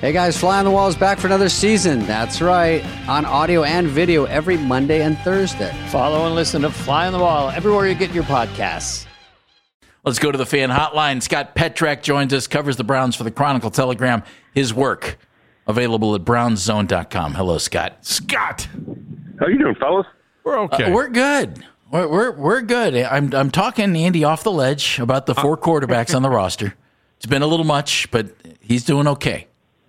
Hey guys, Fly on the Wall is back for another season. That's right, on audio and video every Monday and Thursday. Follow and listen to Fly on the Wall everywhere you get your podcasts. Let's go to the fan hotline. Scott Petrak joins us, covers the Browns for the Chronicle Telegram. His work available at brownzone.com. Hello, Scott. Scott, how you doing, fellas? We're okay. We're good. We're good. I'm talking Andy off the ledge about the four quarterbacks on the roster. It's been a little much, but he's doing okay.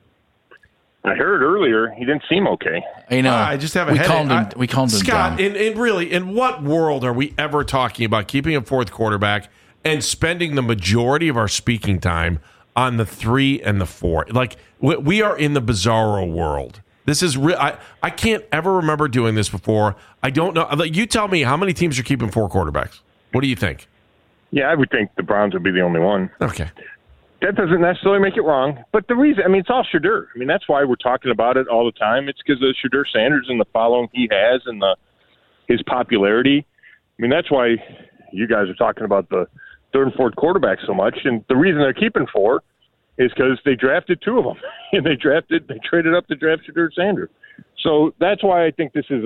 I heard earlier he didn't seem okay. I know. I just have a headache. We calmed him Scott, down. in what world are we ever talking about keeping a fourth quarterback and spending the majority of our speaking time on the 3 and the 4? Like, we are in the bizarro world. This is real. I can't ever remember doing this before. I don't know. You tell me how many teams are keeping 4 quarterbacks. What do you think? Yeah, I would think the Browns would be the only one. Okay. That doesn't necessarily make it wrong. But the reason, it's all Shedeur. That's why we're talking about it all the time. It's because of Shedeur Sanders and the following he has and his popularity. That's why you guys are talking about the third and fourth quarterback so much. And the reason they're keeping 4 is because they drafted 2 of them. And they traded up to draft Shedeur Sanders. So that's why I think this is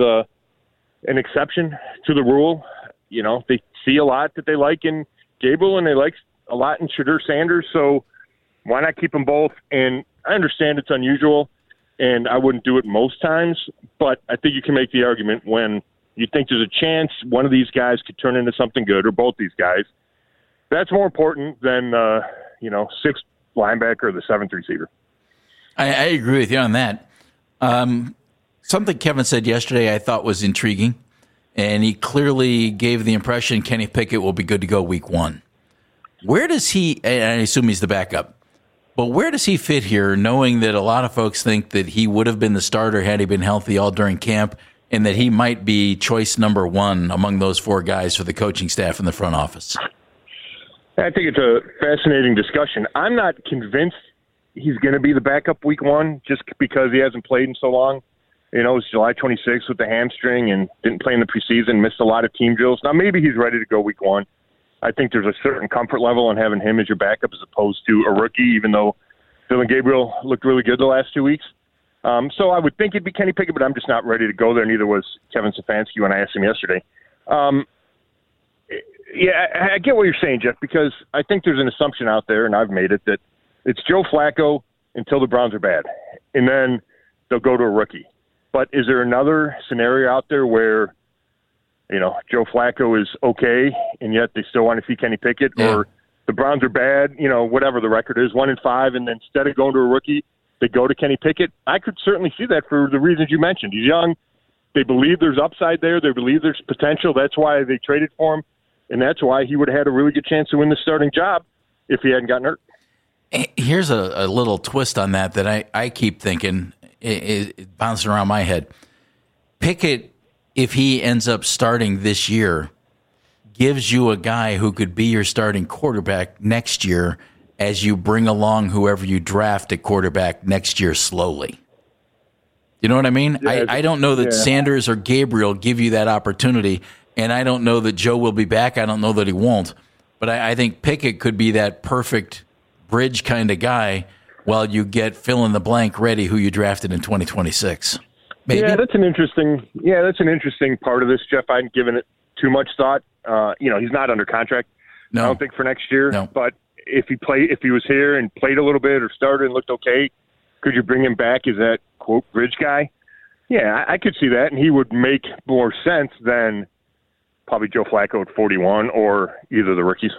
an exception to the rule. They see a lot that they like in Gabriel and they like a lot in Shedeur Sanders, so why not keep them both? And I understand it's unusual, and I wouldn't do it most times, but I think you can make the argument when you think there's a chance one of these guys could turn into something good, or both these guys. That's more important than, 6th linebacker or the 7th receiver. I agree with you on that. Something Kevin said yesterday I thought was intriguing, and he clearly gave the impression Kenny Pickett will be good to go week 1. Where does he, and I assume he's the backup, but where does he fit here, knowing that a lot of folks think that he would have been the starter had he been healthy all during camp, and that he might be choice number 1 among those 4 guys for the coaching staff in the front office? I think it's a fascinating discussion. I'm not convinced he's going to be the backup week 1 just because he hasn't played in so long. It was July 26th with the hamstring and didn't play in the preseason, missed a lot of team drills. Now, maybe he's ready to go week 1. I think there's a certain comfort level in having him as your backup as opposed to a rookie, even though Dillon Gabriel looked really good the last 2 weeks. So I would think it'd be Kenny Pickett, but I'm just not ready to go there. Neither was Kevin Stefanski when I asked him yesterday. I get what you're saying, Jeff, because I think there's an assumption out there, and I've made it, that it's Joe Flacco until the Browns are bad, and then they'll go to a rookie. But is there another scenario out there where Joe Flacco is okay, and yet they still want to see Kenny Pickett, or the Browns are bad, whatever the record is, 1-5, and then instead of going to a rookie, they go to Kenny Pickett? I could certainly see that for the reasons you mentioned. He's young. They believe there's upside there. They believe there's potential. That's why they traded for him, and that's why he would have had a really good chance to win the starting job if he hadn't gotten hurt. Here's a little twist on that I keep thinking, it bouncing around my head. Pickett, if he ends up starting this year, gives you a guy who could be your starting quarterback next year as you bring along whoever you draft at quarterback next year slowly. You know what I mean? Yeah, I don't know that Sanders or Gabriel give you that opportunity, and I don't know that Joe will be back. I don't know that he won't. But I think Pickett could be that perfect bridge kind of guy while you get fill-in-the-blank ready who you drafted in 2026. Maybe? Yeah, that's an interesting part of this, Jeff. I hadn't given it too much thought. He's not under contract. No. I don't think for next year. No. But if he was here and played a little bit or started and looked okay, could you bring him back as that quote bridge guy? Yeah, I could see that, and he would make more sense than probably Joe Flacco at 41 or either of the rookies.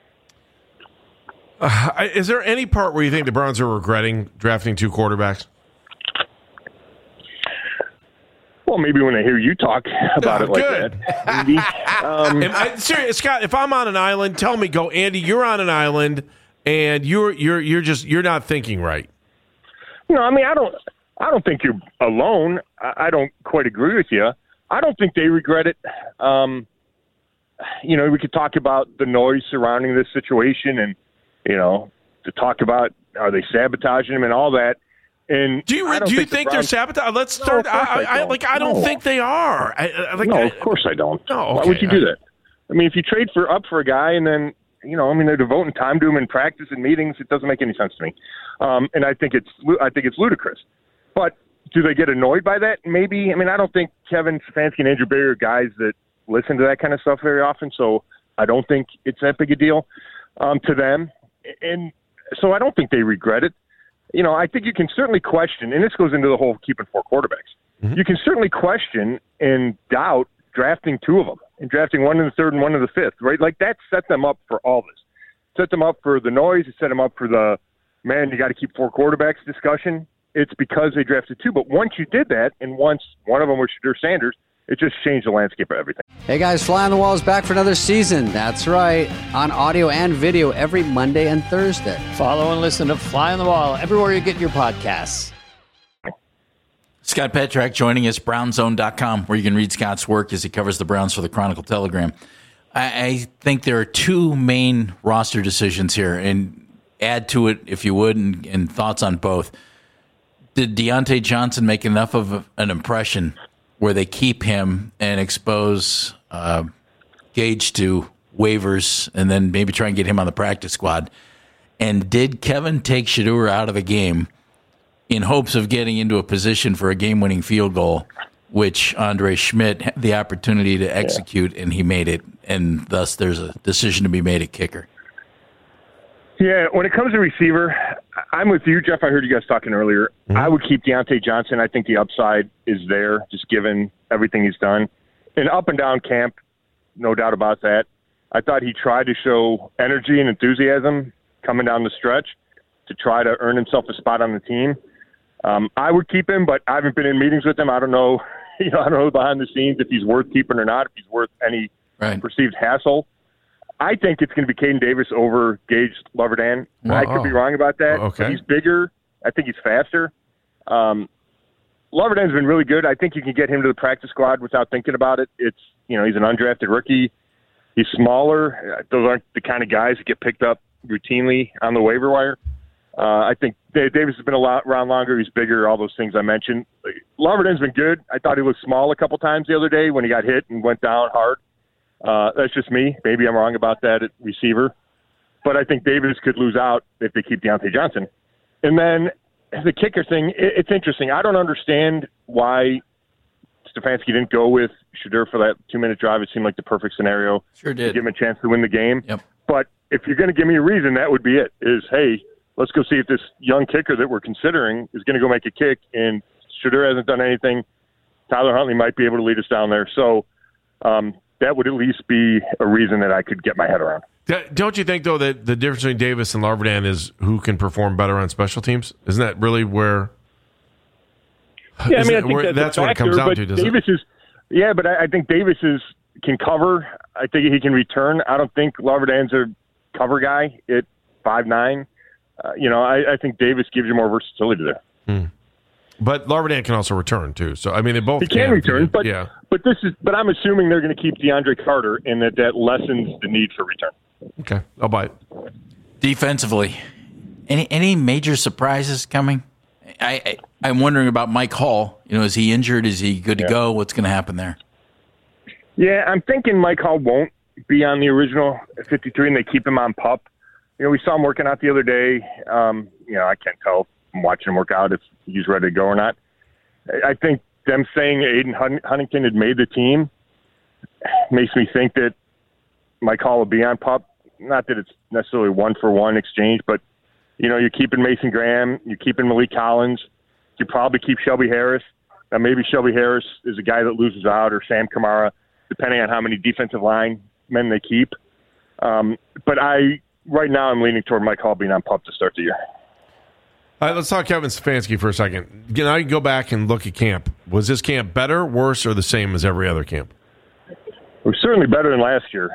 Is there any part where you think the Browns are regretting drafting 2 quarterbacks? Well, maybe when I hear you talk about it like that. Maybe. Serious, Scott, if I'm on an island, tell me, go, Andy, you're on an island, and you're not thinking right. I don't think you're alone. I don't quite agree with you. I don't think they regret it. We could talk about the noise surrounding this situation and, to talk about are they sabotaging him and all that. And do you think they're sabotaging? Let's start. No, I don't think they are. Of course I don't. No, okay. Why would you do that? If you trade up for a guy and then I mean, they're devoting time to him in practice and meetings. It doesn't make any sense to me, and I think it's ludicrous. But do they get annoyed by that? Maybe. I mean, I don't think Kevin Stefanski and Andrew Berry are guys that listen to that kind of stuff very often, so I don't think it's that big a deal to them. And so I don't think they regret it. I think you can certainly question, and this goes into the whole keeping 4 quarterbacks. Mm-hmm. You can certainly question and doubt drafting 2 of them and drafting 1 in the 3rd and 1 in the 5th, right? Like that set them up for all this. Set them up for the noise. It set them up for the, man, you got to keep 4 quarterbacks discussion. It's because they drafted 2. But once you did that, and once one of them was Shedeur Sanders, it just changed the landscape of everything. Hey guys, Fly on the Wall is back for another season. That's right, on audio and video every Monday and Thursday. Follow and listen to Fly on the Wall everywhere you get your podcasts. Scott Petrak joining us, brownzone.com, where you can read Scott's work as he covers the Browns for the Chronicle Telegram. I think there are 2 main roster decisions here, and add to it, if you would, and thoughts on both. Did Deontay Johnson make enough of an impression where they keep him and expose Gage to waivers and then maybe try and get him on the practice squad? And did Kevin take Shedeur out of the game in hopes of getting into a position for a game-winning field goal, which Andre Schmidt had the opportunity to execute, and he made it, and thus there's a decision to be made at kicker? Yeah, when it comes to receiver, I'm with you, Jeff. I heard you guys talking earlier. Mm-hmm. I would keep Deontay Johnson. I think the upside is there, just given everything he's done. And up and down camp, no doubt about that. I thought he tried to show energy and enthusiasm coming down the stretch to try to earn himself a spot on the team. I would keep him, but I haven't been in meetings with him. I don't know, I don't know behind the scenes if he's worth keeping or not, if he's worth any perceived hassle. I think it's going to be Caden Davis over Gage Loverdan. I could be wrong about that. Okay. He's bigger. I think he's faster. Loverdan's been really good. I think you can get him to the practice squad without thinking about it. It's, he's an undrafted rookie. He's smaller. Those aren't the kind of guys that get picked up routinely on the waiver wire. I think Davis has been around longer. He's bigger, all those things I mentioned. Loverdan's been good. I thought he looked small a couple times the other day when he got hit and went down hard. That's just me. Maybe I'm wrong about that at receiver. But I think Davis could lose out if they keep Deontay Johnson. And then the kicker thing, it's interesting. I don't understand why Stefanski didn't go with Shedeur for that 2-minute drive. It seemed like the perfect scenario. Sure did. To give him a chance to win the game. Yep. But if you're going to give me a reason, that would be it, is, hey, let's go see if this young kicker that we're considering is going to go make a kick. And Shedeur hasn't done anything. Tyler Huntley might be able to lead us down there. So that would at least be a reason that I could get my head around. Don't you think, though, that the difference between Davis and Loverdan is who can perform better on special teams? Isn't that really where? Yeah, I think that's what it comes down to. Davis is, but I think Davis can cover. I think he can return. I don't think Loverdan's a cover guy at 5'9". I think Davis gives you more versatility there. But Loverdan can also return too. So I mean, they both can return. But yeah. But I'm assuming they're going to keep DeAndre Carter, and that lessens the need for return. Okay, I'll buy it. Defensively, any major surprises coming? I'm wondering about Mike Hall. Is he injured? Is he good to go? What's going to happen there? Yeah, I'm thinking Mike Hall won't be on the original 53, and they keep him on PUP. We saw him working out the other day. I can't tell from watching him work out if he's ready to go or not. I think them saying Aiden Huntington had made the team makes me think that Mike Hall will be on PUP. Not that it's necessarily one-for-one exchange, but, you're keeping Mason Graham, you're keeping Malik Collins, you probably keep Shelby Harris. Now, maybe Shelby Harris is a guy that loses out, or Sam Kamara, depending on how many defensive line men they keep. But right now I'm leaning toward Mike Hall being on PUP to start the year. All right, let's talk Kevin Stefanski for a second. Now you can go back and look at camp. Was this camp better, worse, or the same as every other camp? It was certainly better than last year.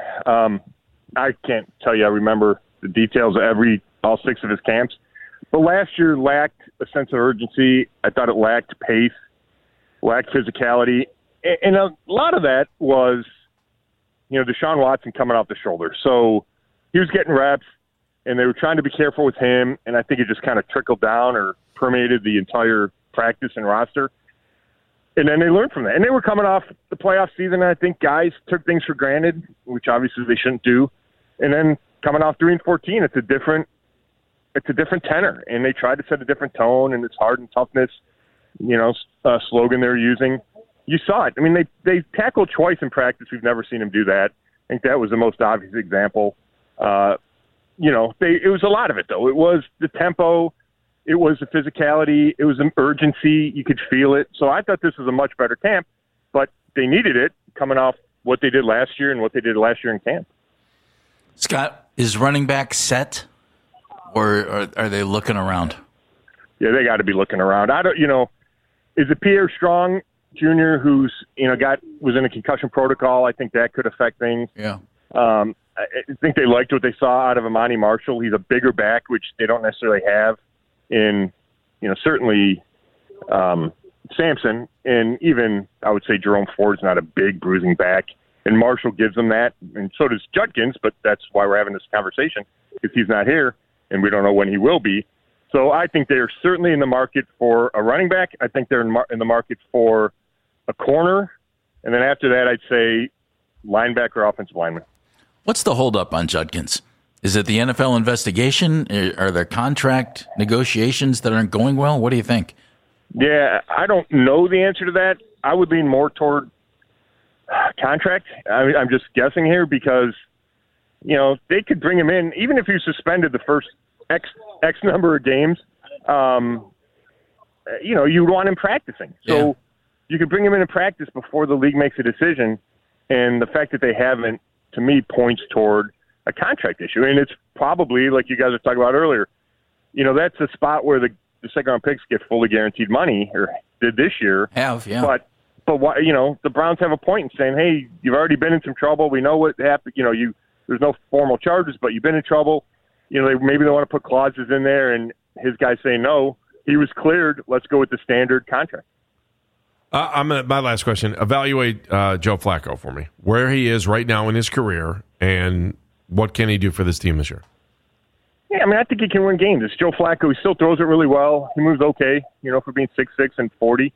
I can't tell you I remember the details of all 6 of his camps. But last year lacked a sense of urgency. I thought it lacked pace, lacked physicality. And a lot of that was, Deshaun Watson coming off the shoulder. So he was getting reps, and they were trying to be careful with him, and I think it just kind of trickled down or permeated the entire practice and roster. And then they learned from that. And they were coming off the playoff season, and I think guys took things for granted, which obviously they shouldn't do. And then coming off 3-14, it's a different tenor, and they tried to set a different tone, and it's hard and toughness, slogan they're using. You saw it. I mean, they tackled twice in practice. We've never seen them do that. I think that was the most obvious example. It was a lot of it, though. It was the tempo. It was the physicality. It was an urgency. You could feel it. So I thought this was a much better camp, but they needed it coming off what they did last year and what they did last year in camp. Scott, is running back set, or are they looking around? Yeah, they got to be looking around. Is it Pierre Strong Jr., who's was in a concussion protocol? I think that could affect things. Yeah. I think they liked what they saw out of Amani Marshall. He's a bigger back, which they don't necessarily have in, certainly Sampson, and even I would say Jerome Ford's not a big bruising back, and Marshall gives them that, and so does Judkins. But that's why we're having this conversation, because he's not here, and we don't know when he will be. So I think they're certainly in the market for a running back. I think they're in the market for a corner. And then after that, I'd say linebacker, offensive lineman. What's the holdup on Judkins? Is it the NFL investigation? Are there contract negotiations that aren't going well? What do you think? Yeah, I don't know the answer to that. I would lean more toward contract. I'm just guessing here because, they could bring him in, even if you suspended the first X number of games, you want him practicing. So you could bring him in practice before the league makes a decision. And the fact that they haven't, to me, points toward a contract issue. And it's probably, like you guys were talking about earlier, that's a spot where the second-round picks get fully guaranteed money, or did this year. Have, yeah. But why, the Browns have a point in saying, hey, you've already been in some trouble. We know what happened. There's no formal charges, but you've been in trouble. Maybe they want to put clauses in there, and his guys say no. He was cleared. Let's go with the standard contract. My last question. Evaluate Joe Flacco for me. Where he is right now in his career, and what can he do for this team this year? Yeah, I think he can win games. It's Joe Flacco. He still throws it really well. He moves okay, for being 6'6" and 40.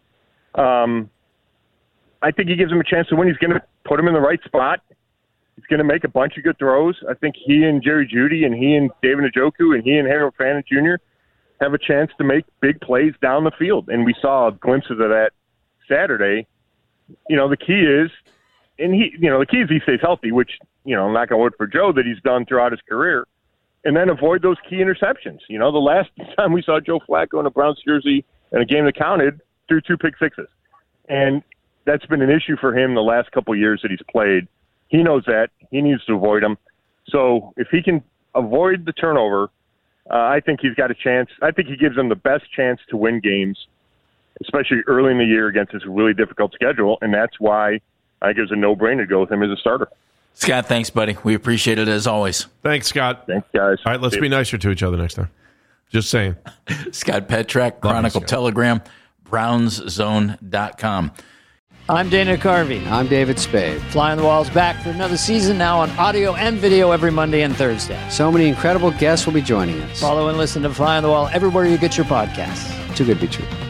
I think he gives him a chance to win. He's going to put him in the right spot. He's going to make a bunch of good throws. I think he and Jerry Jeudy and he and David Njoku and he and Harold Fannin Jr. have a chance to make big plays down the field. And we saw glimpses of that Saturday. The key is, the key is he stays healthy, which, I'm not going to word for Joe that he's done throughout his career, and then avoid those key interceptions. The last time we saw Joe Flacco in a Browns jersey in a game that counted, threw 2 pick sixes. And that's been an issue for him the last couple of years that he's played. He knows that. He needs to avoid them. So if he can avoid the turnover, I think he's got a chance. I think he gives them the best chance to win games, especially early in the year against this really difficult schedule, and that's why I think it was a no-brainer to go with him as a starter. Scott, thanks, buddy. We appreciate it as always. Thanks, Scott. Thanks, guys. All right, let's be nicer to each other next time. Just saying. Scott Petrak, Chronicle Telegram, BrownsZone.com. I'm Dana Carvey. I'm David Spade. Fly on the Wall's back for another season now on audio and video every Monday and Thursday. So many incredible guests will be joining us. Follow and listen to Fly on the Wall everywhere you get your podcasts. Too good to be true.